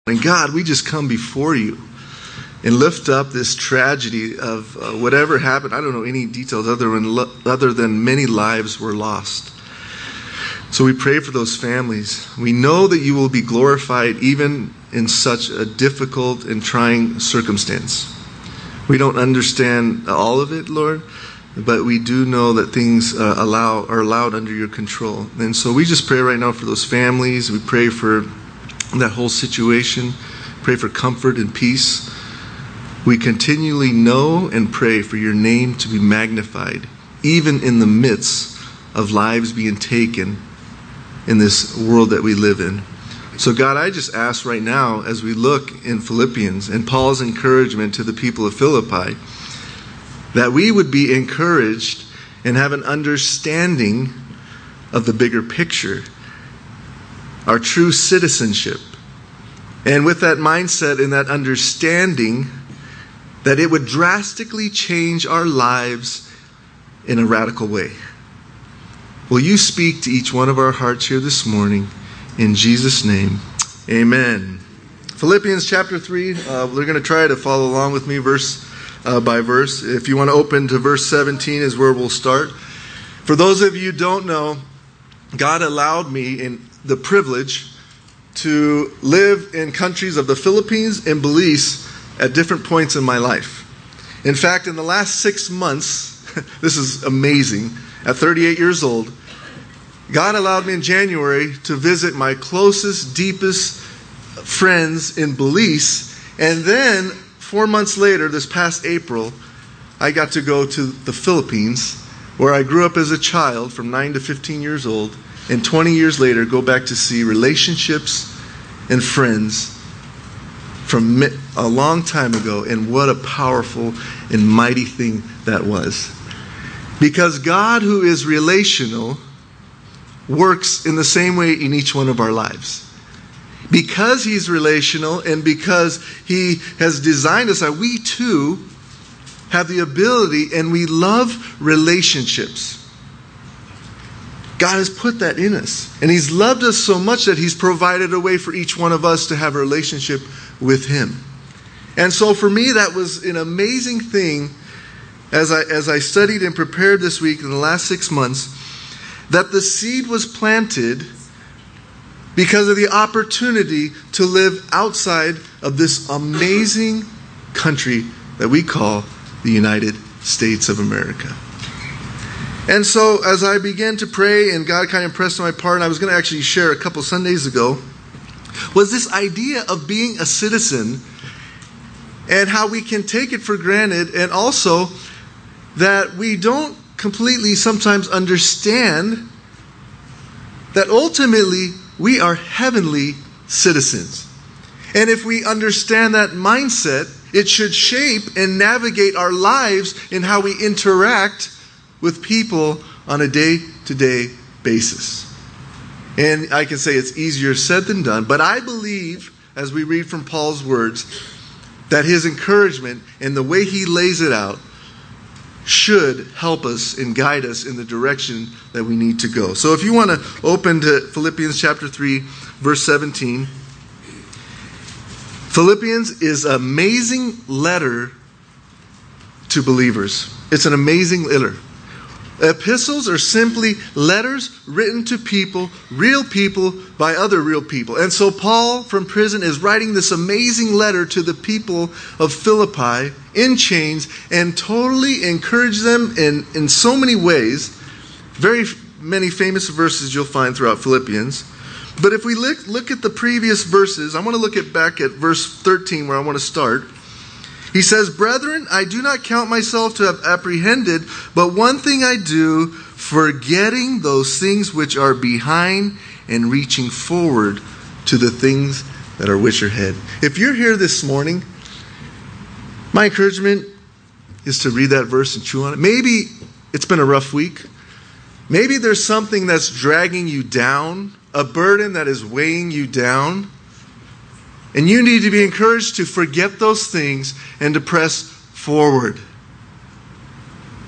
And God, we just come before you and lift up this tragedy of whatever happened. I don't know any details other than many lives were lost. So we pray for those families. We know that you will be glorified even in such a difficult and trying circumstance. We don't understand all of it, Lord, but we do know that things are allowed under your control. And so we just pray right now for those families. We pray for that whole situation. Pray for comfort and peace. We continually know and pray for your name to be magnified, even in the midst of lives being taken in this world that we live in. So God, I just ask right now, as we look in Philippians and Paul's encouragement to the people of Philippi, that we would be encouraged and have an understanding of the bigger picture, our true citizenship. And with that mindset and that understanding, that it would drastically change our lives in a radical way. Will you speak to each one of our hearts here this morning? In Jesus' name, amen. Philippians chapter 3, we're going to try to follow along with me verse by verse. If you want to open to verse 17 is where we'll start. For those of you who don't know, God allowed me in the privilege to live in countries of the Philippines and Belize at different points in my life. In fact, in the last 6 months, this is amazing, at 38 years old, God allowed me in January to visit my closest, deepest friends in Belize. And then 4 months later, this past April, I got to go to the Philippines, where I grew up as a child from 9 to 15 years old. And 20 years later, go back to see relationships and friends from a long time ago. And what a powerful and mighty thing that was. Because God, who is relational, works in the same way in each one of our lives. Because He's relational and because He has designed us, we too have the ability, and we love relationships. God has put that in us. And He's loved us so much that He's provided a way for each one of us to have a relationship with Him. And so for me, that was an amazing thing as I studied and prepared this week in the last 6 months, that the seed was planted because of the opportunity to live outside of this amazing country that we call the United States of America. And so as I began to pray and God kind of impressed on my part, and I was going to actually share a couple Sundays ago, was this idea of being a citizen and how we can take it for granted, and also that we don't completely sometimes understand that ultimately we are heavenly citizens. And if we understand that mindset, it should shape and navigate our lives in how we interact with people on a day-to-day basis. And I can say it's easier said than done, but I believe, as we read from Paul's words, that his encouragement and the way he lays it out should help us and guide us in the direction that we need to go. So if you want to open to Philippians chapter 3, verse 17. Philippians is an amazing letter to believers. It's an amazing letter. Epistles are simply letters written to people, real people, by other real people. And so Paul from prison is writing this amazing letter to the people of Philippi in chains and totally encourage them in so many ways. Very many famous verses you'll find throughout Philippians. But if we look at the previous verses, I want to look back at verse 13 where I want to start. He says, "Brethren, I do not count myself to have apprehended, but one thing I do, forgetting those things which are behind and reaching forward to the things that are which are ahead." If you're here this morning, my encouragement is to read that verse and chew on it. Maybe it's been a rough week. Maybe there's something that's dragging you down, a burden that is weighing you down. And you need to be encouraged to forget those things and to press forward.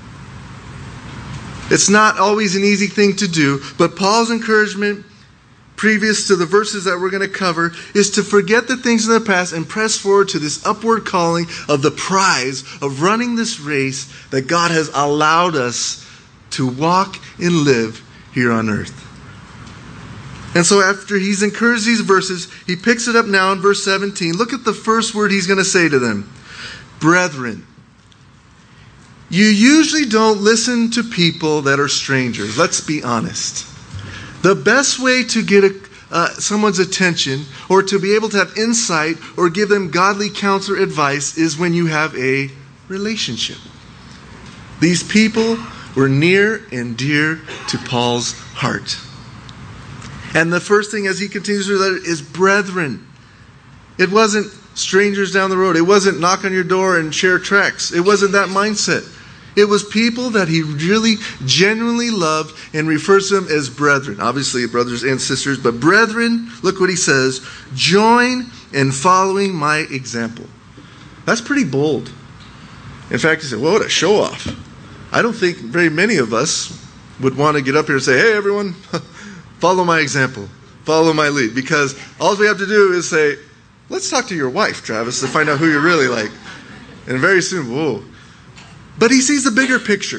It's not always an easy thing to do, but Paul's encouragement previous to the verses that we're going to cover, is to forget the things in the past and press forward to this upward calling of the prize of running this race that God has allowed us to walk and live here on earth. And so after he's encouraged these verses, he picks it up now in verse 17. Look at the first word he's going to say to them. Brethren. You usually don't listen to people that are strangers. Let's be honest. The best way to get someone's attention or to be able to have insight or give them godly counsel or advice is when you have a relationship. These people were near and dear to Paul's heart. And the first thing as he continues through the letter is brethren. It wasn't strangers down the road. It wasn't knock on your door and share tracts. It wasn't that mindset. It was people that he really genuinely loved and refers to them as brethren. Obviously brothers and sisters, but brethren, look what he says, join in following my example. That's pretty bold. In fact, he said, well, what a show off. I don't think very many of us would want to get up here and say, hey everyone, follow my example, follow my lead. Because all we have to do is say, let's talk to your wife, Travis, to find out who you're really like. And very soon, whoa. But he sees the bigger picture.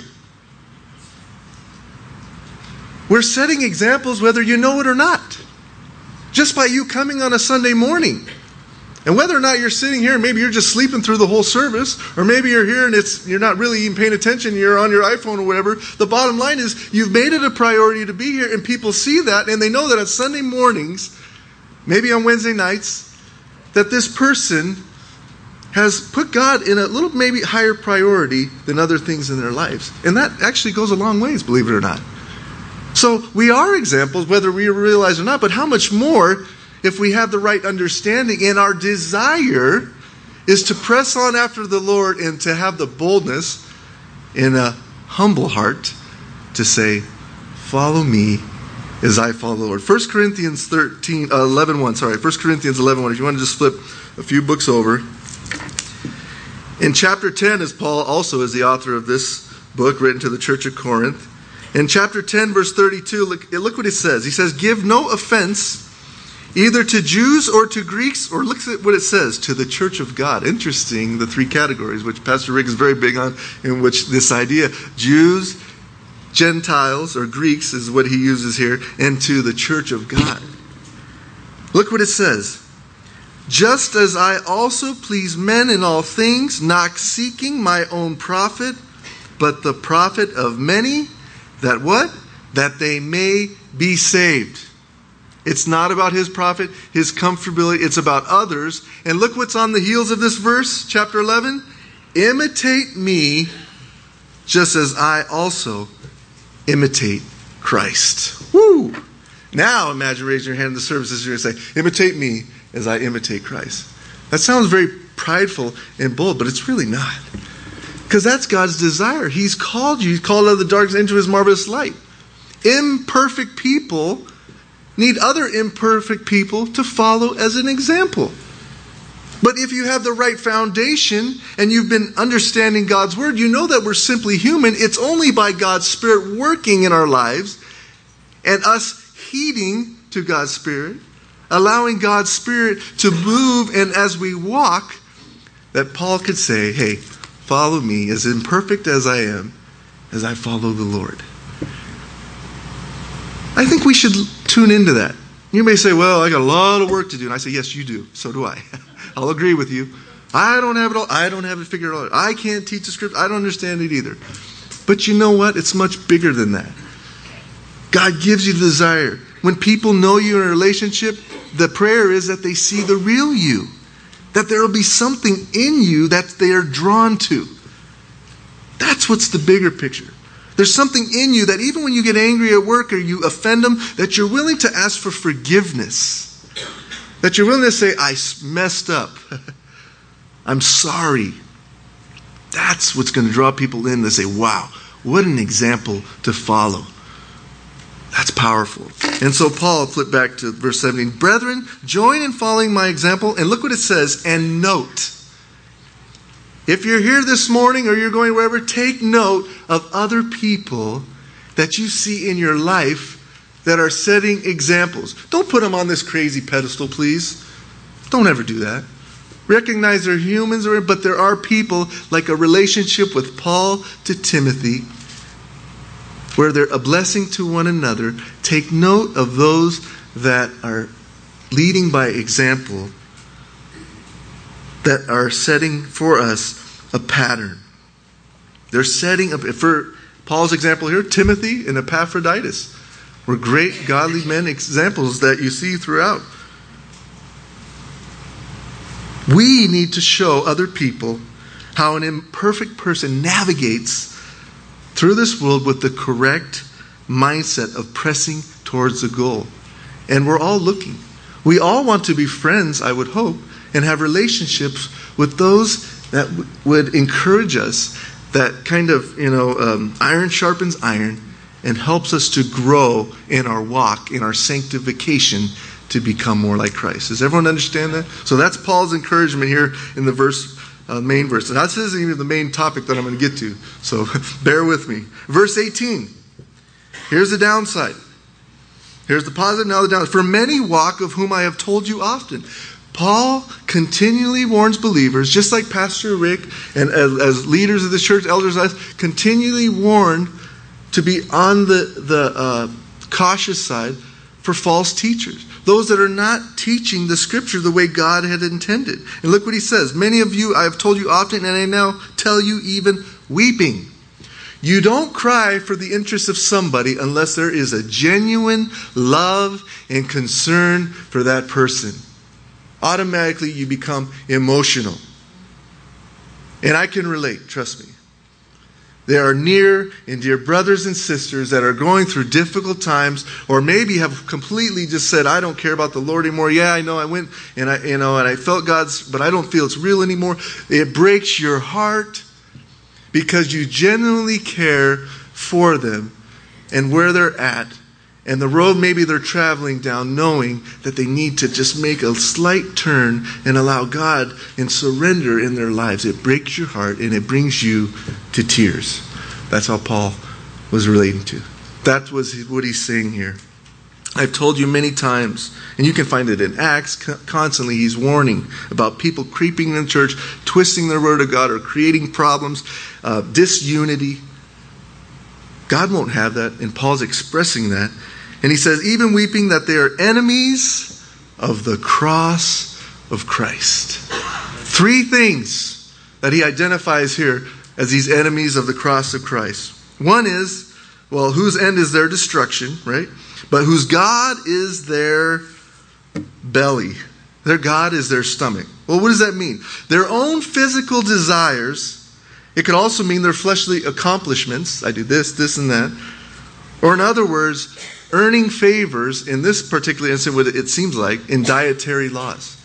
We're setting examples whether you know it or not. Just by you coming on a Sunday morning. And whether or not you're sitting here, maybe you're just sleeping through the whole service, or maybe you're here and you're not really even paying attention, you're on your iPhone or whatever. The bottom line is you've made it a priority to be here, and people see that, and they know that on Sunday mornings, maybe on Wednesday nights, that this person has put God in a little maybe higher priority than other things in their lives. And that actually goes a long ways, believe it or not. So we are examples, whether we realize or not, but how much more if we have the right understanding and our desire is to press on after the Lord and to have the boldness in a humble heart to say, follow me as I follow the Lord. 1 Corinthians 11:1. 1 Corinthians 11:1. If you want to just flip a few books over. In chapter 10, as Paul also is the author of this book written to the church of Corinth. In chapter 10, verse 32, look what it says. He says, give no offense either to Jews or to Greeks, or look at what it says, to the church of God. Interesting, the three categories, which Pastor Rick is very big on, in which this idea, Jews, Gentiles, or Greeks is what he uses here, and to the church of God. Look what it says. Just as I also please men in all things, not seeking my own profit, but the profit of many, that what? That they may be saved. It's not about his profit, his comfortability. It's about others. And look what's on the heels of this verse, chapter 11. Imitate me just as I also imitate Christ. Woo! Now imagine raising your hand in the services and say, imitate me as I imitate Christ. That sounds very prideful and bold, but it's really not. Because that's God's desire. He's called you. He's called out of the darkness into his marvelous light. Imperfect people need other imperfect people to follow as an example. But if you have the right foundation and you've been understanding God's word, you know that we're simply human. It's only by God's Spirit working in our lives and us heeding to God's Spirit, allowing God's Spirit to move, and as we walk, that Paul could say, hey, follow me as imperfect as I am, as I follow the Lord. I think we should tune into that. You may say, well, I got a lot of work to do. And I say, yes, you do. So do I. I'll agree with you. I don't have it all. I don't have it figured out. I can't teach the script. I don't understand it either. But you know what? It's much bigger than that. God gives you the desire. When people know you in a relationship, the prayer is that they see the real you. That there will be something in you that they are drawn to. That's what's the bigger picture. There's something in you that even when you get angry at work or you offend them, that you're willing to ask for forgiveness. That you're willing to say, I messed up. I'm sorry. That's what's going to draw people in to say, wow, what an example to follow. That's powerful. And so Paul, flip back to verse 17. Brethren, join in following my example. And look what it says. And note. If you're here this morning or you're going wherever, take note of other people that you see in your life that are setting examples. Don't put them on this crazy pedestal, please. Don't ever do that. Recognize they're humans, but there are people like a relationship with Paul to Timothy where they're a blessing to one another. Take note of those that are leading by example, that are setting for us a pattern. They're setting up, for Paul's example here, Timothy and Epaphroditus were great godly men, examples that you see throughout. We need to show other people how an imperfect person navigates through this world with the correct mindset of pressing towards the goal. And we're all looking. We all want to be friends, I would hope, and have relationships with those that would encourage us, that kind of, iron sharpens iron and helps us to grow in our walk, in our sanctification, to become more like Christ. Does everyone understand that? So that's Paul's encouragement here in the main verse. And that isn't even the main topic that I'm going to get to. So bear with me. Verse 18. Here's the downside. Here's the positive, now the downside. For many walk, of whom I have told you often. Paul continually warns believers, just like Pastor Rick and as leaders of the church, elders, continually warn to be on the cautious side for false teachers. Those that are not teaching the Scripture the way God had intended. And look what he says. Many of you I have told you often, and I now tell you even weeping. You don't cry for the interest of somebody unless there is a genuine love and concern for that person. Automatically you become emotional. And I can relate, trust me. There are near and dear brothers and sisters that are going through difficult times, or maybe have completely just said, I don't care about the Lord anymore. Yeah, I know I went and I felt God's, but I don't feel it's real anymore. It breaks your heart because you genuinely care for them and where they're at and the road maybe they're traveling down, knowing that they need to just make a slight turn and allow God and surrender in their lives. It breaks your heart and it brings you to tears. That's how Paul was relating to. That was what he's saying here. I've told you many times, and you can find it in Acts, constantly he's warning about people creeping in church, twisting the word of God, or creating problems, disunity. God won't have that, and Paul's expressing that. And he says, even weeping, that they are enemies of the cross of Christ. 3 things that he identifies here as these enemies of the cross of Christ. One is, well, whose end is their destruction, right? But whose God is their belly. Their God is their stomach. Well, what does that mean? Their own physical desires. It could also mean their fleshly accomplishments. I do this, and that. Or in other words, earning favors, in this particular instance, what it seems like, in dietary laws.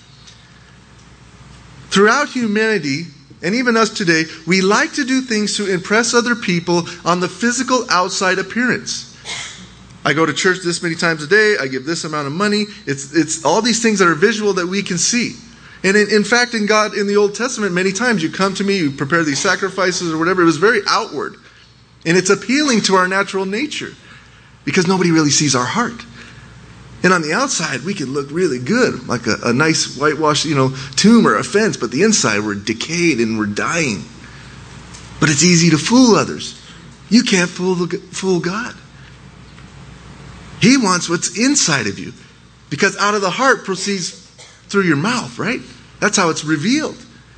Throughout humanity, and even us today, we like to do things to impress other people on the physical outside appearance. I go to church this many times a day. I give this amount of money. It's all these things that are visual that we can see. And in fact, in God, in the Old Testament, many times you come to me, you prepare these sacrifices or whatever. It was very outward. And it's appealing to our natural nature because nobody really sees our heart. And on the outside, we can look really good, like a nice whitewashed, tomb or a fence. But the inside, we're decayed and we're dying. But it's easy to fool others. You can't fool God. He wants what's inside of you. Because out of the heart proceeds through your mouth, right? That's how it's revealed.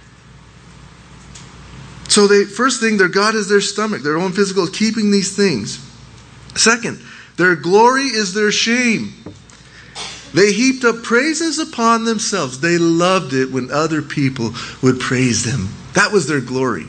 So first thing, their God is their stomach. Their own physical, keeping these things. Second, their glory is their shame. They heaped up praises upon themselves. They loved it when other people would praise them. That was their glory.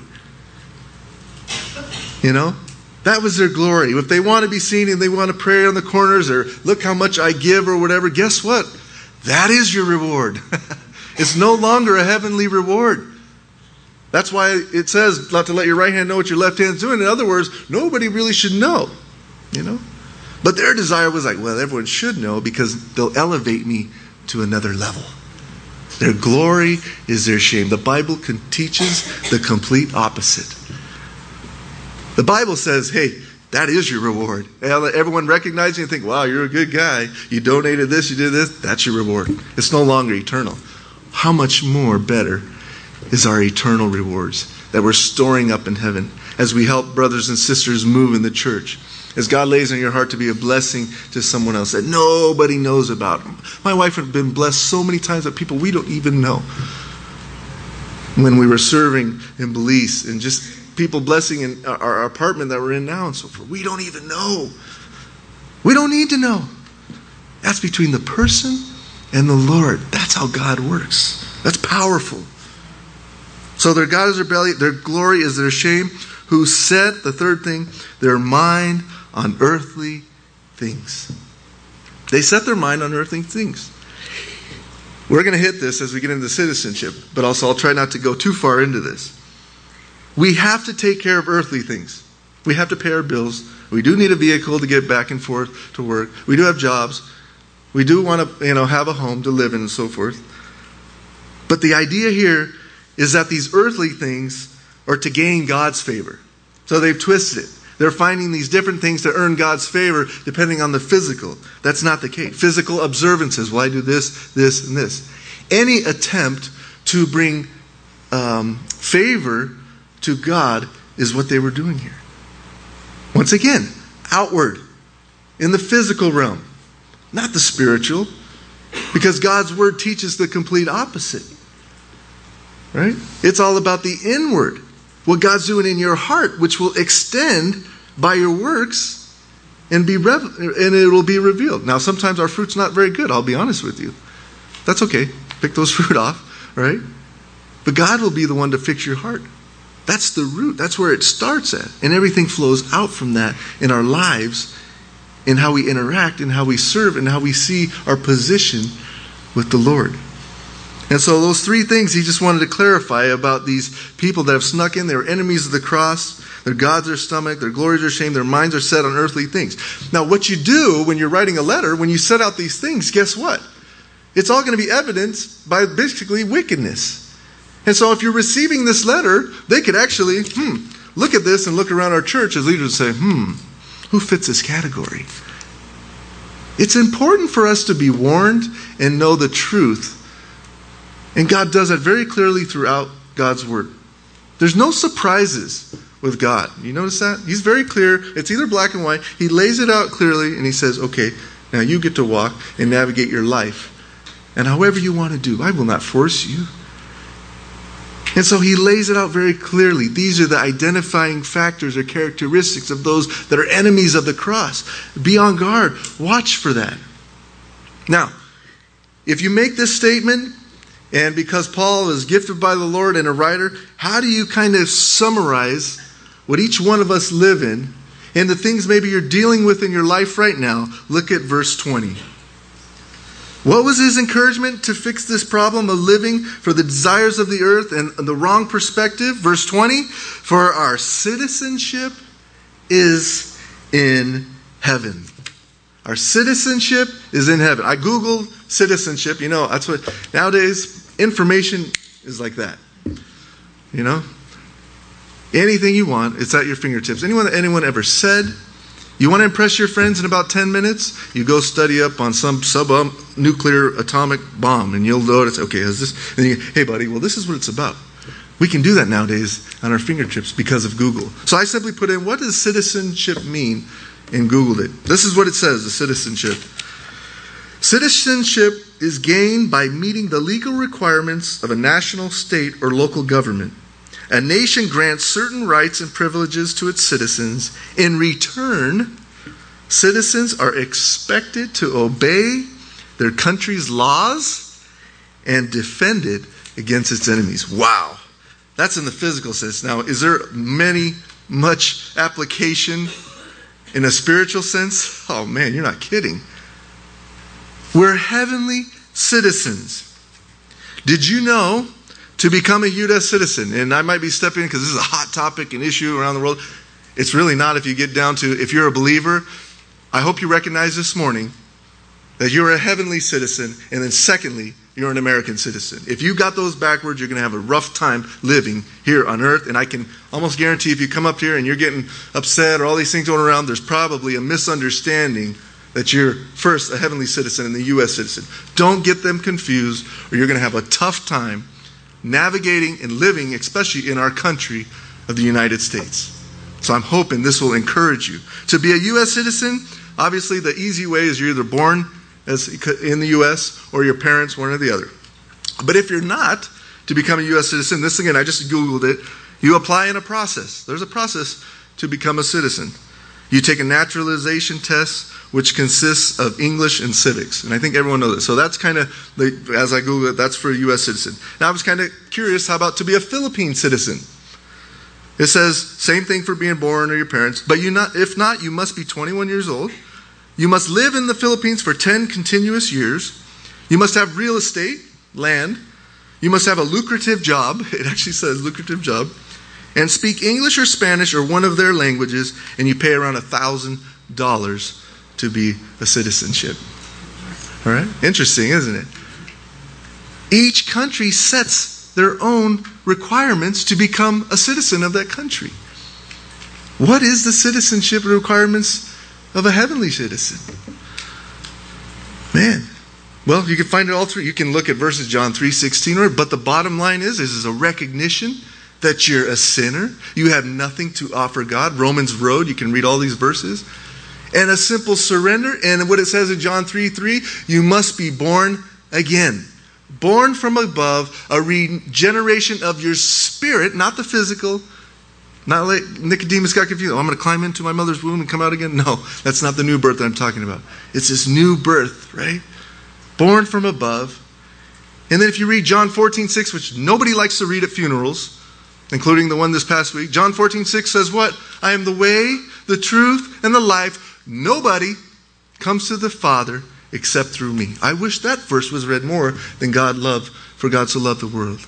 That was their glory. If they want to be seen and they want to pray on the corners or look how much I give or whatever, guess what? That is your reward. It's no longer a heavenly reward. That's why it says not to let your right hand know what your left hand's doing. In other words, nobody really should know. But their desire was like, well, everyone should know because they'll elevate me to another level. Their glory is their shame. The Bible teaches the complete opposite. The Bible says, hey, That is your reward. Everyone recognize you and think, wow, you're a good guy. You donated this, you did this. That's your reward. It's no longer eternal. How much more better is our eternal rewards that we're storing up in heaven as we help brothers and sisters move in the church. As God lays on your heart to be a blessing to someone else that nobody knows about. My wife had been blessed so many times with people we don't even know. When we were serving in Belize, and just people blessing in our apartment that we're in now and so forth. We don't even know. We don't need to know. That's between the person and the Lord. That's how God works. That's powerful. So their God is their belly, their glory is their shame, who set, the third thing, their mind on earthly things. They set their mind on earthly things. We're going to hit this as we get into citizenship, but also I'll try not to go too far into this. We have to take care of earthly things. We have to pay our bills. We do need a vehicle to get back and forth to work. We do have jobs. We do want to, have a home to live in and so forth. But the idea here is that these earthly things are to gain God's favor. So they've twisted it. They're finding these different things to earn God's favor depending on the physical. That's not the case. Physical observances. Well, I do this, this, and this. Any attempt to bring favor to God is what they were doing here. Once again, outward, in the physical realm, not the spiritual, because God's word teaches the complete opposite. Right? It's all about the inward, what God's doing in your heart, which will extend by your works and it will be revealed. Now, sometimes our fruit's not very good, I'll be honest with you. That's okay. Pick those fruit off, right? But God will be the one to fix your heart. That's the root. That's where it starts at. And everything flows out from that in our lives, in how we interact, in how we serve, and how we see our position with the Lord. And so those three things he just wanted to clarify about these people that have snuck in. They were enemies of the cross. Their God's their stomach. Their glory is their shame. Their minds are set on earthly things. Now, what you do when you're writing a letter, when you set out these things, guess what? It's all going to be evidenced by basically wickedness. And so if you're receiving this letter, they could actually, look at this and look around our church as leaders and say, who fits this category? It's important for us to be warned and know the truth. And God does that very clearly throughout God's word. There's no surprises with God. You notice that? He's very clear. It's either black and white. He lays it out clearly and he says, okay, now you get to walk and navigate your life. And however you want to do, I will not force you. And so he lays it out very clearly. These are the identifying factors or characteristics of those that are enemies of the cross. Be on guard. Watch for that. Now, if you make this statement, and because Paul is gifted by the Lord and a writer, how do you kind of summarize what each one of us live in and the things maybe you're dealing with in your life right now? Look at verse 20. What was his encouragement to fix this problem of living for the desires of the earth and the wrong perspective? Verse 20, for our citizenship is in heaven. Our citizenship is in heaven. I Googled citizenship. That's what nowadays information is like that. Anything you want, it's at your fingertips. Anyone ever said, you want to impress your friends in about 10 minutes? You go study up on some sub-nuclear atomic bomb, and you'll notice, okay, is this? And hey, buddy, well, this is what it's about. We can do that nowadays on our fingertips because of Google. So I simply put in, what does citizenship mean? And Googled it. This is what it says, the citizenship. Citizenship is gained by meeting the legal requirements of a national, state, or local government. A nation grants certain rights and privileges to its citizens. In return, citizens are expected to obey their country's laws and defend it against its enemies. Wow. That's in the physical sense. Now, is there much application in a spiritual sense? Oh man, you're not kidding. We're heavenly citizens. Did you know to become a U.S. citizen, and I might be stepping in because this is a hot topic and issue around the world. It's really not if you get down to, if you're a believer, I hope you recognize this morning that you're a heavenly citizen, and then secondly, you're an American citizen. If you got those backwards, you're going to have a rough time living here on earth. And I can almost guarantee if you come up here and you're getting upset or all these things going around, there's probably a misunderstanding that you're first a heavenly citizen and the U.S. citizen. Don't get them confused, or you're going to have a tough time navigating and living, especially in our country of the United States. So I'm hoping this will encourage you. To be a U.S. citizen, obviously the easy way is you're either born as in the U.S. or your parents, one or the other. But if you're not to become a U.S. citizen, this again, I just Googled it, you apply in a process. There's a process to become a citizen. You take a naturalization test, which consists of English and civics. And I think everyone knows this. So that's kind of, as I Google it, that's for a U.S. citizen. Now I was kind of curious, how about to be a Philippine citizen? It says, same thing for being born or your parents, but if not, you must be 21 years old. You must live in the Philippines for 10 continuous years. You must have real estate, land. You must have a lucrative job. It actually says lucrative job. And speak English or Spanish or one of their languages, and you pay around $1,000 to be a citizenship. All right? Interesting, isn't it? Each country sets their own requirements to become a citizen of that country. What is the citizenship requirements of a heavenly citizen? Man. Well, you can find it all through. You can look at verses John 3:16, but the bottom line is a recognition that you're a sinner. You have nothing to offer God. Romans Road, you can read all these verses. And a simple surrender. And what it says in John 3:3, you must be born again. Born from above, a regeneration of your spirit, not the physical. Not like Nicodemus got confused. Oh, I'm going to climb into my mother's womb and come out again. No, that's not the new birth that I'm talking about. It's this new birth, right? Born from above. And then if you read John 14:6, which nobody likes to read at funerals, including the one this past week, John 14:6 says what? I am the way, the truth, and the life. Nobody comes to the Father except through me. I wish that verse was read more than for God so loved the world.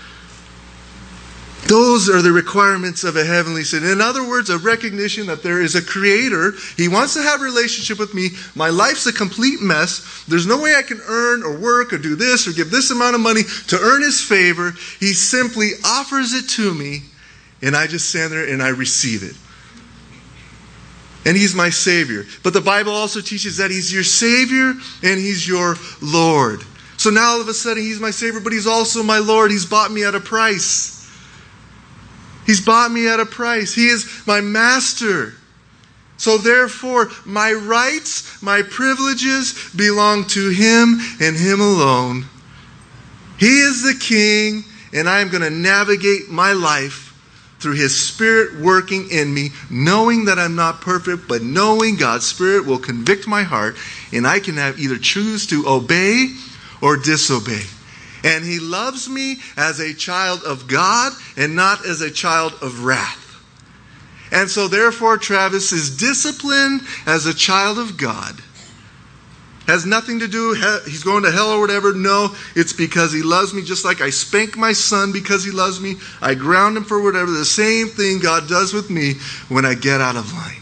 Those are the requirements of a heavenly citizen. In other words, a recognition that there is a creator. He wants to have a relationship with me. My life's a complete mess. There's no way I can earn or work or do this or give this amount of money to earn his favor. He simply offers it to me, and I just stand there and I receive it. And he's my Savior. But the Bible also teaches that he's your Savior and he's your Lord. So now all of a sudden he's my Savior, but he's also my Lord. He's bought me at a price. He's bought me at a price. He is my master. So therefore, my rights, my privileges belong to him and him alone. He is the king, and I am going to navigate my life through his Spirit working in me, knowing that I'm not perfect, but knowing God's Spirit will convict my heart, and I can either choose to obey or disobey. And he loves me as a child of God and not as a child of wrath. And so therefore, Travis is disciplined as a child of God. Has nothing to do, he's going to hell or whatever. No, it's because he loves me. Just like I spank my son because he loves me. I ground him for whatever. The same thing God does with me when I get out of line.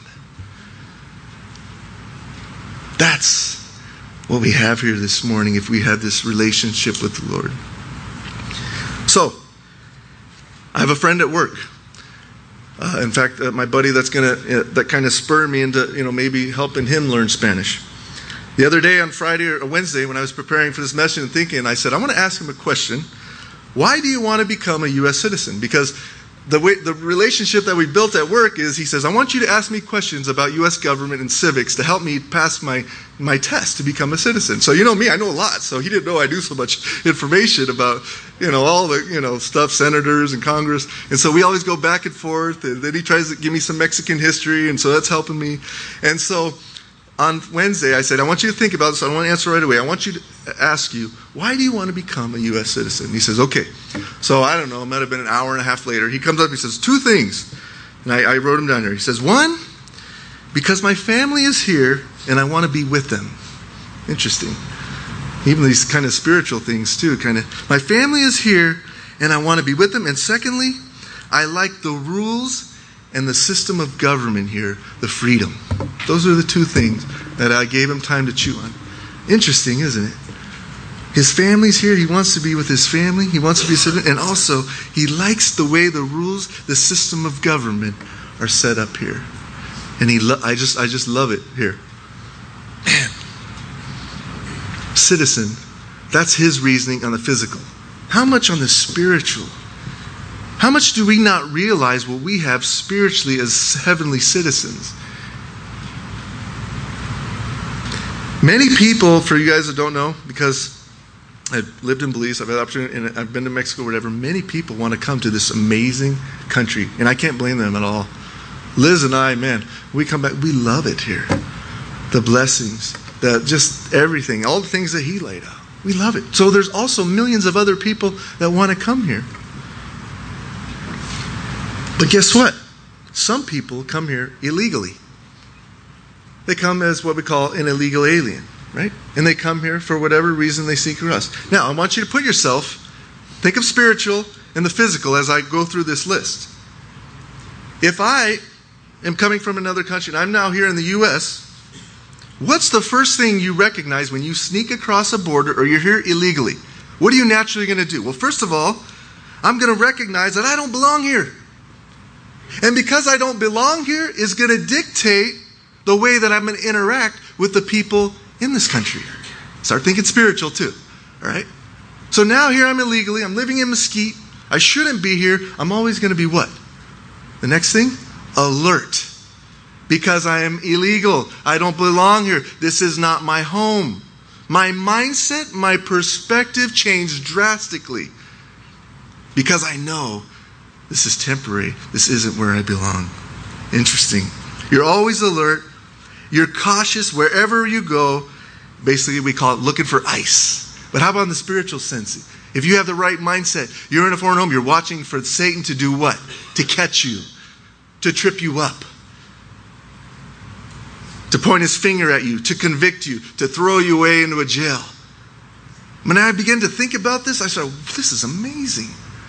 That's what we have here this morning if we have this relationship with the Lord. So, I have a friend at work. In fact, my buddy that kind of spurred me into maybe helping him learn Spanish. The other day on Friday or Wednesday when I was preparing for this message and thinking, I said, I want to ask him a question. Why do you want to become a U.S. citizen? Because the relationship that we built at work is, he says, I want you to ask me questions about U.S. government and civics to help me pass my test to become a citizen. So you know me, I know a lot. So he didn't know I knew so much information about, all the, stuff, senators and Congress. And so we always go back and forth. And then he tries to give me some Mexican history. And so that's helping me. And so on Wednesday, I said, I want you to think about this. I don't want to answer right away. I want you to ask you, why do you want to become a U.S. citizen? He says, okay. So I don't know, it might have been an hour and a half later. He comes up and he says, two things. And I wrote them down here. He says, one, because my family is here and I want to be with them. Interesting. Even these kind of spiritual things too. My family is here and I want to be with them. And secondly, I like the rules and the system of government here, the freedom. Those are the two things that I gave him time to chew on. Interesting, isn't it? His family's here. He wants to be with his family. He wants to be a citizen. And also, he likes the way the rules, the system of government are set up here. And I just love it here. Man. Citizen, that's his reasoning on the physical. How much on the spiritual? How much do we not realize what we have spiritually as heavenly citizens? Many people, for you guys that don't know, because I've lived in Belize, I've had the opportunity, and I've been to Mexico, whatever, many people want to come to this amazing country, and I can't blame them at all. Liz and I, man, we come back, we love it here. The blessings, just everything, all the things that he laid out. We love it. So there's also millions of other people that want to come here. But guess what? Some people come here illegally. They come as what we call an illegal alien, right? And they come here for whatever reason they seek us. Now, I want you to put yourself, think of spiritual and the physical as I go through this list. If I am coming from another country and I'm now here in the U.S., what's the first thing you recognize when you sneak across a border or you're here illegally? What are you naturally going to do? Well, first of all, I'm going to recognize that I don't belong here. And because I don't belong here is going to dictate the way that I'm going to interact with the people in this country. Start thinking spiritual too. All right? So now here I'm illegally. I'm living in Mesquite. I shouldn't be here. I'm always going to be what? The next thing? Alert. Because I am illegal. I don't belong here. This is not my home. My mindset, my perspective changed drastically. Because I know this is temporary. This isn't where I belong. Interesting. You're always alert. You're cautious wherever you go. Basically, we call it looking for ice. But how about in the spiritual sense? If you have the right mindset, you're in a foreign home, you're watching for Satan to do what? To catch you. To trip you up. To point his finger at you. To convict you. To throw you away into a jail. When I began to think about this, I said, this is amazing.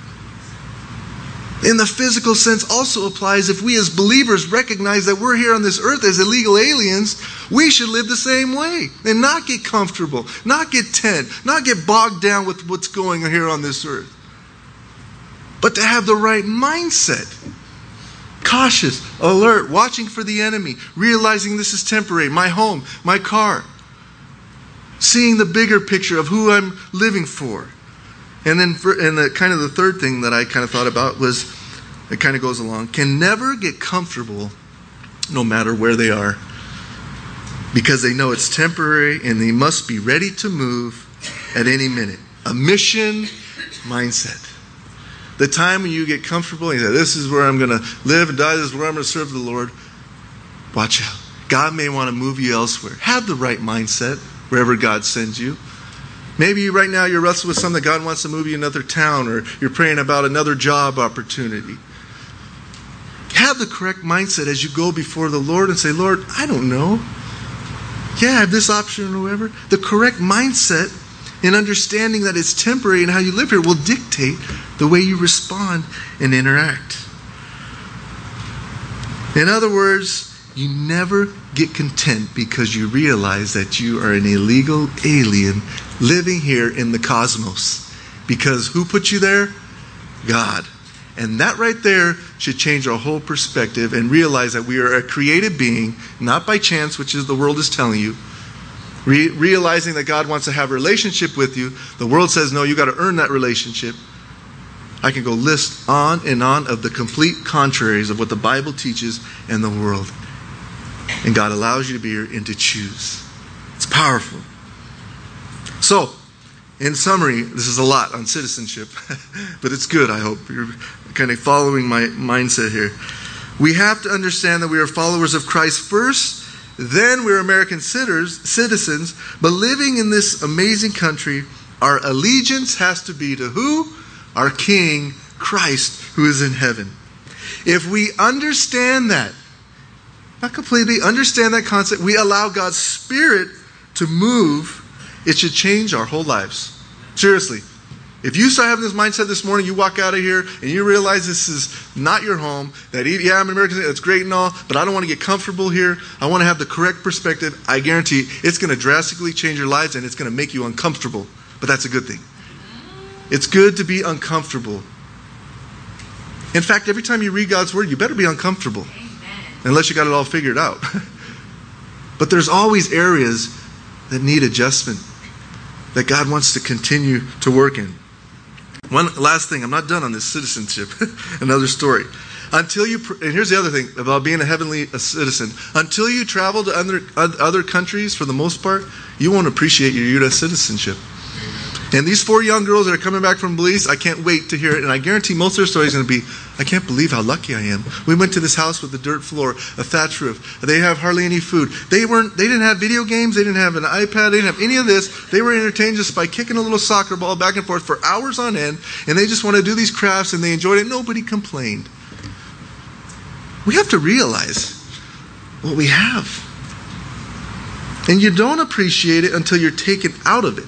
In the physical sense also applies if we as believers recognize that we're here on this earth as illegal aliens, we should live the same way and not get comfortable, not get tense, not get bogged down with what's going on here on this earth. But to have the right mindset. Cautious, alert, watching for the enemy, realizing this is temporary, my home, my car. Seeing the bigger picture of who I'm living for. And then the third thing that I kind of thought about was, it kind of goes along, can never get comfortable no matter where they are. Because they know it's temporary and they must be ready to move at any minute. A mission mindset. The time when you get comfortable and you say, this is where I'm going to live and die, this is where I'm going to serve the Lord. Watch out. God may want to move you elsewhere. Have the right mindset wherever God sends you. Maybe right now you're wrestling with something that God wants to move you another town, or you're praying about another job opportunity. Have the correct mindset as you go before the Lord and say, Lord, I don't know. Yeah, I have this option or whatever. The correct mindset in understanding that it's temporary and how you live here will dictate the way you respond and interact. In other words, you never get content because you realize that you are an illegal alien living here in the cosmos. Because who put you there? God. And that right there should change our whole perspective and realize that we are a created being, not by chance, which is the world is telling you. Realizing that God wants to have a relationship with you. The world says, no, you got to earn that relationship. I can go list on and on of the complete contraries of what the Bible teaches and the world. And God allows you to be here and to choose. It's powerful. So, in summary, this is a lot on citizenship, but it's good, I hope. You're kind of following my mindset here. We have to understand that we are followers of Christ first, then we're American citizens, but living in this amazing country, our allegiance has to be to who? Our King, Christ, who is in heaven. If we understand that, not completely understand that concept, we allow God's Spirit to move, it should change our whole lives. Seriously. If you start having this mindset this morning, you walk out of here and you realize this is not your home, that yeah, I'm an American, that's great and all, but I don't want to get comfortable here. I want to have the correct perspective. I guarantee it's going to drastically change your lives and it's going to make you uncomfortable. but that's a good thing. It's good to be uncomfortable. In fact, every time you read God's word, you better be uncomfortable. Unless you got it all figured out. But there's always areas that need adjustment that God wants to continue to work in. One last thing, I'm not done on this citizenship. Another story. And here's the other thing about being a heavenly citizen. Until you travel to other countries, for the most part, you won't appreciate your U.S. citizenship. And these 4 young girls that are coming back from Belize, I can't wait to hear it. And I guarantee most of their stories are going to be, I can't believe how lucky I am. We went to this house with a dirt floor, a thatch roof. They have hardly any food. They didn't have video games. They didn't have an iPad. They didn't have any of this. They were entertained just by kicking a little soccer ball back and forth for hours on end. And they just want to do these crafts and they enjoyed it. Nobody complained. We have to realize what we have. And you don't appreciate it until you're taken out of it.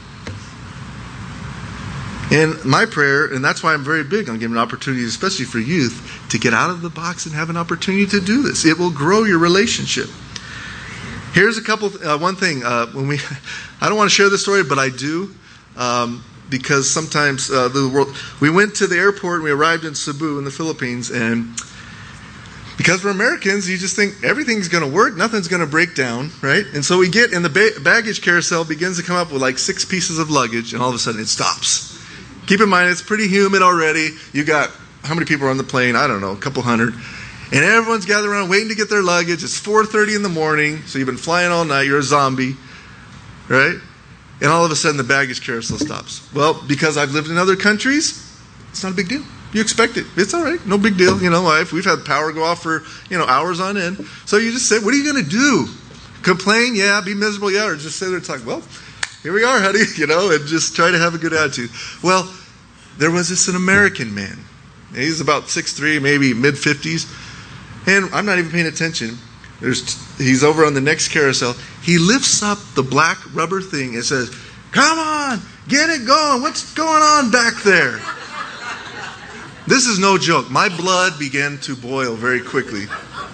And my prayer, and that's why I'm very big on giving opportunities, especially for youth, to get out of the box and have an opportunity to do this. It will grow your relationship. Here's one thing. I don't want to share this story, but I do, because sometimes we went to the airport and we arrived in Cebu in the Philippines, and because we're Americans, you just think everything's going to work, nothing's going to break down, right? And so we get in the baggage carousel, begins to come up with like 6 pieces of luggage, and all of a sudden it stops. Keep in mind, it's pretty humid already. You got, how many people are on the plane? I don't know, a couple hundred. And everyone's gathered around waiting to get their luggage. It's 4:30 in the morning, so you've been flying all night. You're a zombie, right? And all of a sudden, the baggage carousel stops. Well, because I've lived in other countries, it's not a big deal. You expect it. It's all right. No big deal. We've had power go off for, hours on end. So you just say, what are you going to do? Complain? Yeah. Be miserable? Yeah. Or just sit there and talk, well, here we are, honey, and just try to have a good attitude. Well, there was an American man. He's about 6'3", maybe mid-50s. And I'm not even paying attention. He's over on the next carousel. He lifts up the black rubber thing and says, come on, get it going. What's going on back there? This is no joke. My blood began to boil very quickly.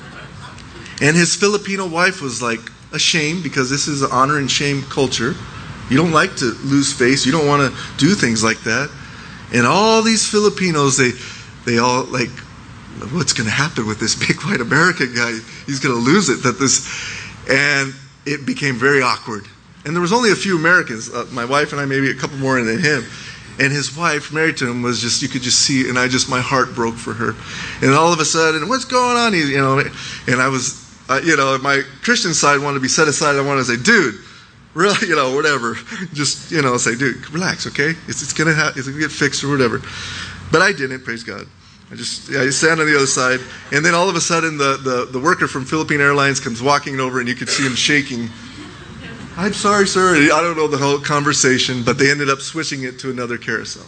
And his Filipino wife was like ashamed, because this is an honor and shame culture. You don't like to lose face. You don't want to do things like that. And all these Filipinos, they all like, what's going to happen with this big white American guy? He's going to lose it. And it became very awkward. And there was only a few Americans, my wife and I, maybe a couple more than him. And his wife, married to him, was just, you could just see, and my heart broke for her. And all of a sudden, what's going on? And I was, my Christian side wanted to be set aside. I wanted to say, dude, really, whatever. Just, say, dude, relax, okay? It's gonna get fixed or whatever. But I didn't, praise God. I stand on the other side, and then all of a sudden the worker from Philippine Airlines comes walking over, and you could see him shaking. I'm sorry, sir. I don't know the whole conversation, but they ended up switching it to another carousel.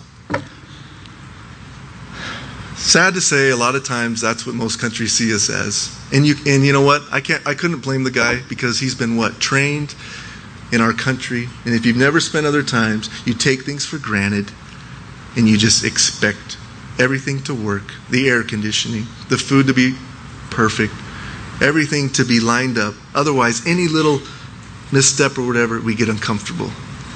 Sad to say, a lot of times that's what most countries see us as. And you know what? I couldn't blame the guy, because he's been trained in our country. And if you've never spent other times, you take things for granted and you just expect everything to work, the air conditioning, the food to be perfect, everything to be lined up. Otherwise, any little misstep or whatever, we get uncomfortable.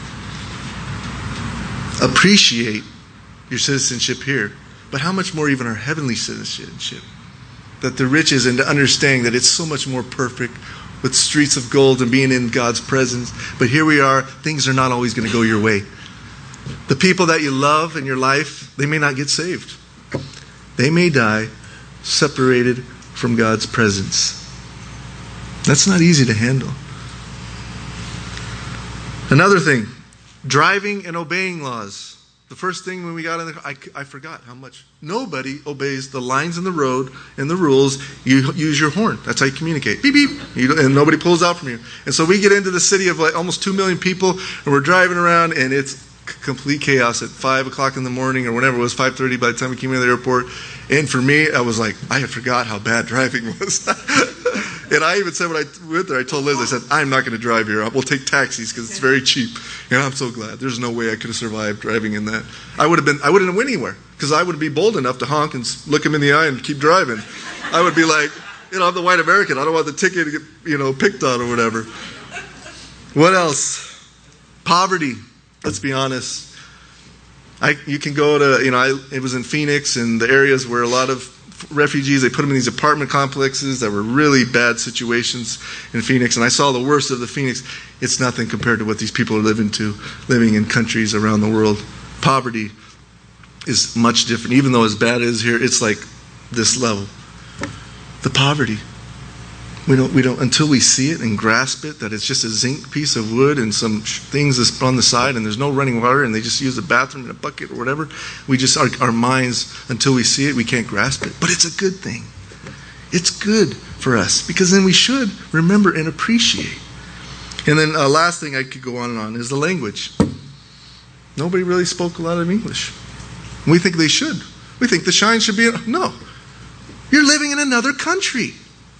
Appreciate your citizenship here, but how much more even our heavenly citizenship? That the riches, and to understanding that it's so much more perfect, with streets of gold and being in God's presence. But here we are, things are not always going to go your way. The people that you love in your life, they may not get saved. They may die separated from God's presence. That's not easy to handle. Another thing, driving and obeying laws. The first thing when we got in the car, I forgot how much. Nobody obeys the lines in the road and the rules. You use your horn. That's how you communicate. Beep, beep. And nobody pulls out from you. And so we get into the city of like almost 2 million people, and we're driving around, and it's complete chaos at 5 o'clock in the morning, or whenever it was, 5:30 by the time we came into the airport. And for me, I was like, I had forgot how bad driving was. And I even said when I went there, I told Liz, I said, I'm not going to drive here. We'll take taxis because it's very cheap. And I'm so glad. There's no way I could have survived driving in that. I wouldn't have went anywhere, because I would be bold enough to honk and look him in the eye and keep driving. I would be like, I'm the white American. I don't want the ticket to get, picked on or whatever. What else? Poverty. let's be honest. You can go to, it was in Phoenix and the areas where a lot of refugees, they put them in these apartment complexes that were really bad situations in Phoenix. And I saw the worst of the Phoenix. It's nothing compared to what these people are living in countries around the world. Poverty is much different. Even though as bad as here, it's like this level. The poverty. We don't until we see it and grasp it, that it's just a zinc piece of wood and some things that's on the side and there's no running water and they just use the bathroom in a bucket or whatever. We just, our minds, until we see it, we can't grasp it. But it's a good thing. It's good for us because then we should remember and appreciate. And then last thing I could go on and on is the language. Nobody really spoke a lot of English. We think they should. We think the shine should be, no. You're living in another country.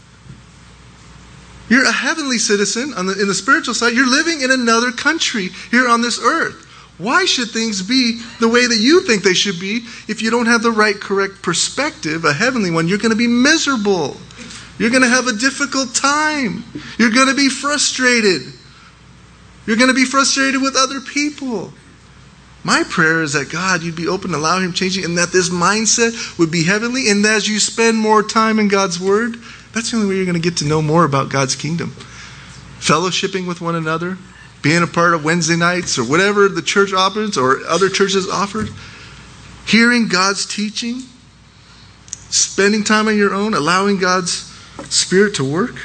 You're a heavenly citizen in the spiritual side. You're living in another country here on this earth. Why should things be the way that you think they should be if you don't have the right, correct perspective, a heavenly one? You're going to be miserable. You're going to have a difficult time. You're going to be frustrated. You're going to be frustrated with other people. My prayer is that God, you'd be open to allow Him changing and that this mindset would be heavenly. And as you spend more time in God's Word, that's the only way you're going to get to know more about God's kingdom. Fellowshipping with one another, being a part of Wednesday nights or whatever the church offers or other churches offer, hearing God's teaching, spending time on your own, allowing God's Spirit to work.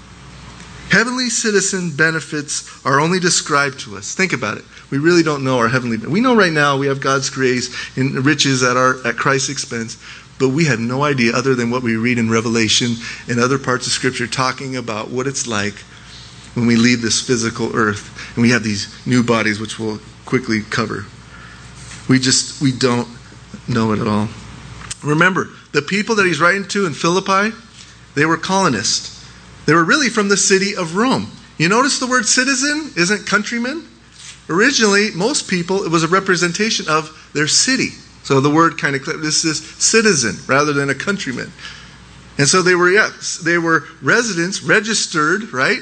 Heavenly citizen benefits are only described to us. Think about it. We really don't know our heavenly. We know right now we have God's grace and riches at Christ's expense. But we have no idea other than what we read in Revelation and other parts of Scripture talking about what it's like when we leave this physical earth and we have these new bodies, which we'll quickly cover. We don't know it at all. Remember, the people that he's writing to in Philippi, they were colonists. They were really from the city of Rome. You notice the word citizen isn't countryman? Originally, most people, it was a representation of their city. So the word kind of, this is citizen rather than a countryman. And so they were residents, registered, right?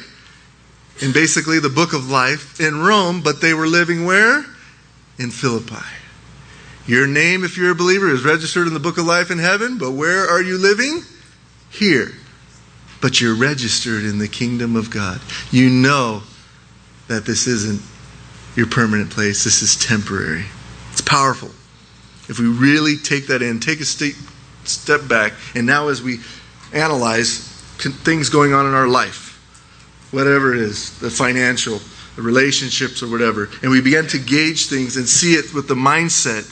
In basically the book of life in Rome, but they were living where? In Philippi. Your name, if you're a believer, is registered in the book of life in heaven, but where are you living? Here. But you're registered in the kingdom of God. You know that this isn't your permanent place. This is temporary. It's powerful. If we really take that in, take a step back, and now as we analyze things going on in our life, whatever it is, the financial, the relationships or whatever, and we begin to gauge things and see it with the mindset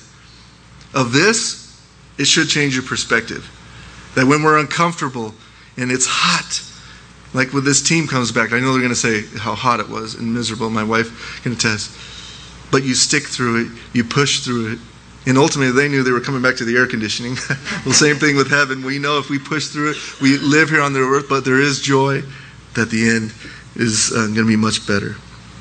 of this, it should change your perspective. That when we're uncomfortable and it's hot, like when this team comes back, I know they're going to say how hot it was and miserable, my wife can attest, but you stick through it, you push through it. And ultimately, they knew they were coming back to the air conditioning. The same thing with heaven. We know if we push through it, we live here on the earth, but there is joy that the end is going to be much better.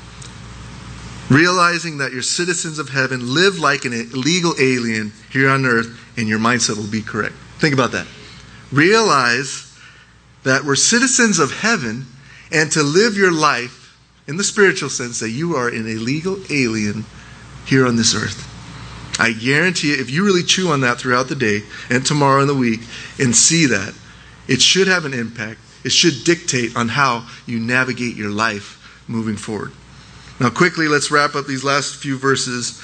Realizing that you're citizens of heaven, live like an illegal alien here on earth, and your mindset will be correct. Think about that. Realize that we're citizens of heaven, and to live your life in the spiritual sense that you are an illegal alien here on this earth. I guarantee you, if you really chew on that throughout the day and tomorrow and the week and see that, it should have an impact. It should dictate on how you navigate your life moving forward. Now quickly, let's wrap up these last few verses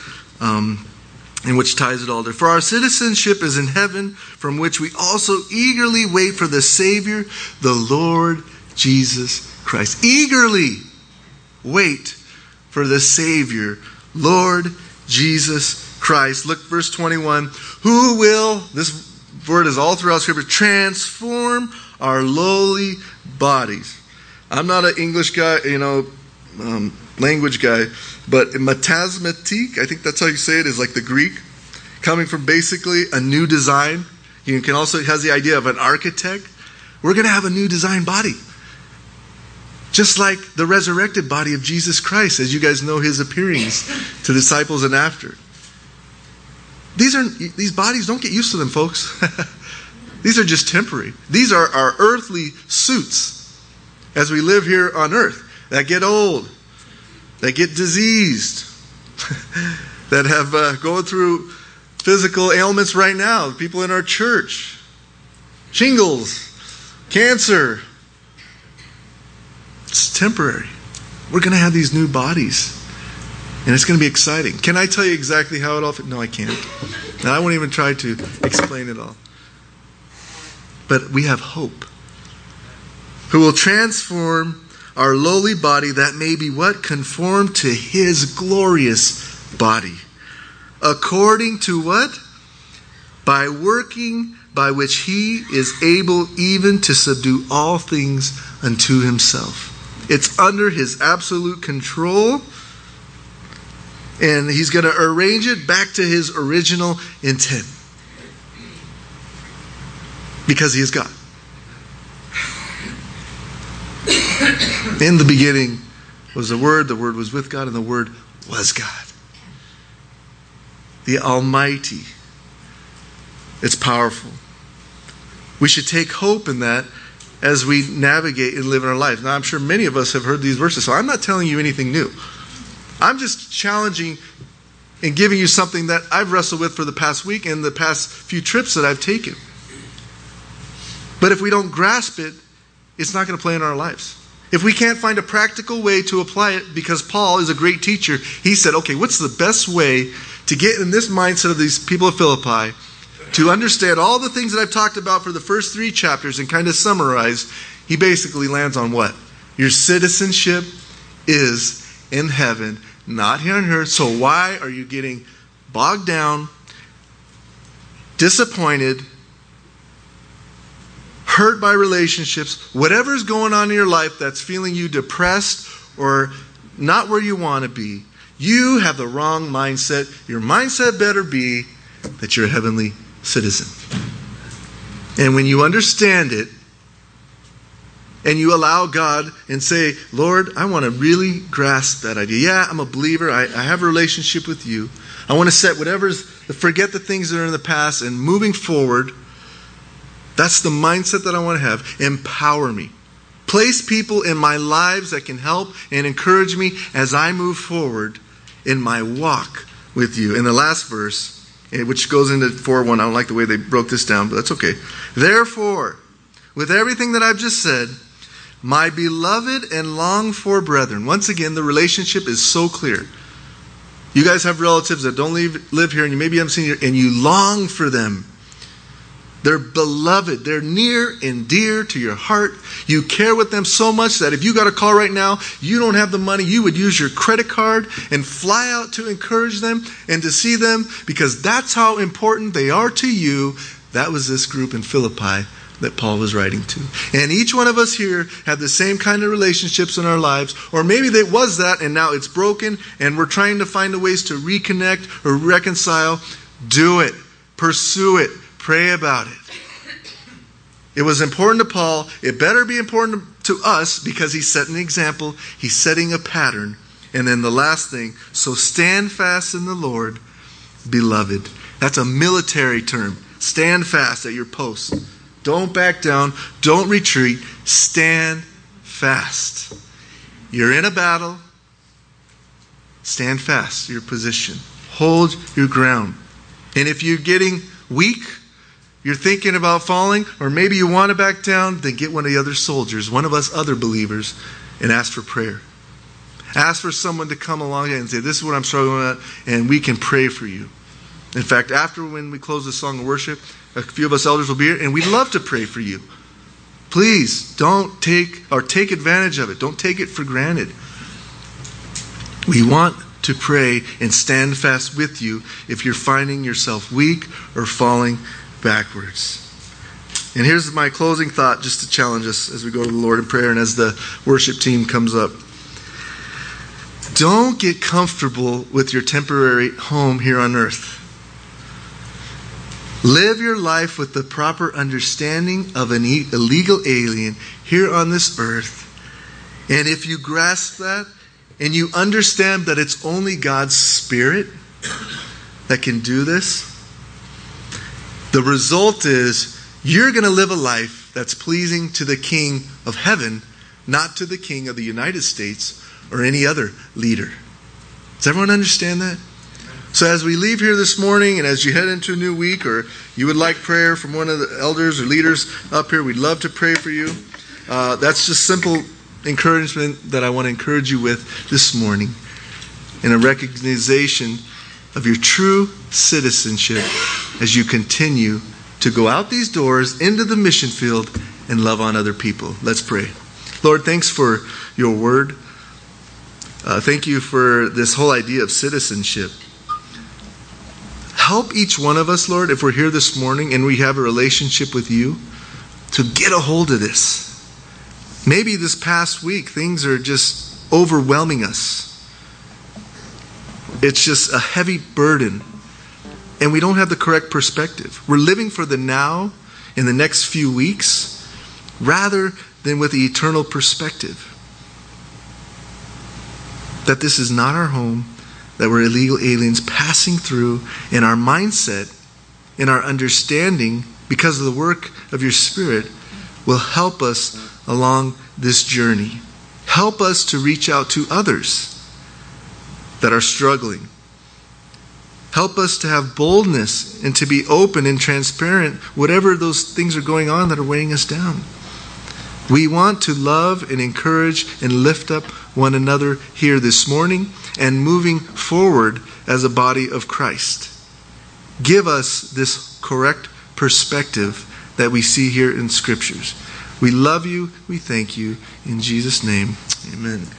in which ties it all there. For our citizenship is in heaven, from which we also eagerly wait for the Savior, the Lord Jesus Christ. Eagerly wait for the Savior, Lord Jesus Christ. Look, verse 21. Who will, this word is all throughout Scripture, transform our lowly bodies. I'm not an English guy, language guy, but metasmatique, I think that's how you say it, is like the Greek, coming from basically a new design. You can also, it has the idea of an architect. We're going to have a new design body. Just like the resurrected body of Jesus Christ, as you guys know his appearings to disciples and after. These bodies, don't get used to them, folks. These are just temporary. These are our earthly suits as we live here on earth that get old, that get diseased, that have gone through physical ailments right now. People in our church. Shingles, cancer. It's temporary. We're going to have these new bodies. And it's going to be exciting. Can I tell you exactly how it all fits? No, I can't. And I won't even try to explain it all. But we have hope. Who will transform our lowly body that may be what? Conformed to His glorious body. According to what? By working by which He is able even to subdue all things unto Himself. It's under His absolute control. And He's going to arrange it back to His original intent. Because He is God. In the beginning was the Word was with God, and the Word was God. The Almighty. It's powerful. We should take hope in that as we navigate and live in our lives. Now, I'm sure many of us have heard these verses, so I'm not telling you anything new. I'm just challenging and giving you something that I've wrestled with for the past week and the past few trips that I've taken. But if we don't grasp it, it's not going to play in our lives. If we can't find a practical way to apply it, because Paul is a great teacher, he said, okay, what's the best way to get in this mindset of these people of Philippi to understand all the things that I've talked about for the first 3 chapters and kind of summarize? He basically lands on what? Your citizenship is in heaven, not here on earth. So why are you getting bogged down, disappointed, hurt by relationships, whatever's going on in your life that's feeling you depressed or not where you want to be? You have the wrong mindset. Your mindset better be that you're a heavenly citizen. And when you understand it, and you allow God and say, Lord, I want to really grasp that idea. Yeah, I'm a believer. I have a relationship with you. I want to set forget the things that are in the past and moving forward. That's the mindset that I want to have. Empower me. Place people in my lives that can help and encourage me as I move forward in my walk with you. In the last verse, which goes into 4:1. I don't like the way they broke this down, but that's okay. Therefore, with everything that I've just said, my beloved and longed for brethren. Once again, the relationship is so clear. You guys have relatives that don't live here, and you maybe haven't seen you, and you long for them. They're beloved. They're near and dear to your heart. You care with them so much that if you got a call right now, you don't have the money, you would use your credit card and fly out to encourage them and to see them, because that's how important they are to you. That was this group in Philippi that Paul was writing to. And each one of us here have the same kind of relationships in our lives. Or maybe it was that and now it's broken and we're trying to find the ways to reconnect or reconcile. Do it. Pursue it. Pray about it. It was important to Paul. It better be important to us because he's setting an example. He's setting a pattern. And then the last thing, so stand fast in the Lord, beloved. That's a military term. Stand fast at your post. Don't back down. Don't retreat. Stand fast. You're in a battle. Stand fast. Your position. Hold your ground. And if you're getting weak, you're thinking about falling, or maybe you want to back down, then get one of the other soldiers, one of us other believers, and ask for prayer. Ask for someone to come along and say, this is what I'm struggling with, and we can pray for you. In fact, when we close this song of worship, a few of us elders will be here, and we'd love to pray for you. Please don't take advantage of it. Don't take it for granted. We want to pray and stand fast with you if you're finding yourself weak or falling backwards. And here's my closing thought, just to challenge us as we go to the Lord in prayer and as the worship team comes up. Don't get comfortable with your temporary home here on earth. Live your life with the proper understanding of an illegal alien here on this earth. And if you grasp that and you understand that it's only God's Spirit that can do this, the result is you're going to live a life that's pleasing to the King of heaven, not to the King of the United States or any other leader. Does everyone understand that? So as we leave here this morning and as you head into a new week, or you would like prayer from one of the elders or leaders up here, we'd love to pray for you. That's just simple encouragement that I want to encourage you with this morning, in a recognition of your true citizenship as you continue to go out these doors into the mission field and love on other people. Let's pray. Lord, thanks for your word. Thank you for this whole idea of citizenship. Help each one of us, Lord, if we're here this morning and we have a relationship with you, to get a hold of this. Maybe this past week things are just overwhelming us. It's just a heavy burden, and we don't have the correct perspective. We're living for the now in the next few weeks rather than with the eternal perspective. That this is not our home, that we're illegal aliens passing through, and our mindset and our understanding, because of the work of your Spirit, will help us along this journey. Help us to reach out to others that are struggling. Help us to have boldness and to be open and transparent, whatever those things are going on that are weighing us down. We want to love and encourage and lift up one another here this morning and moving forward as a body of Christ. Give us this correct perspective that we see here in Scriptures. We love you. We thank you. In Jesus' name, amen.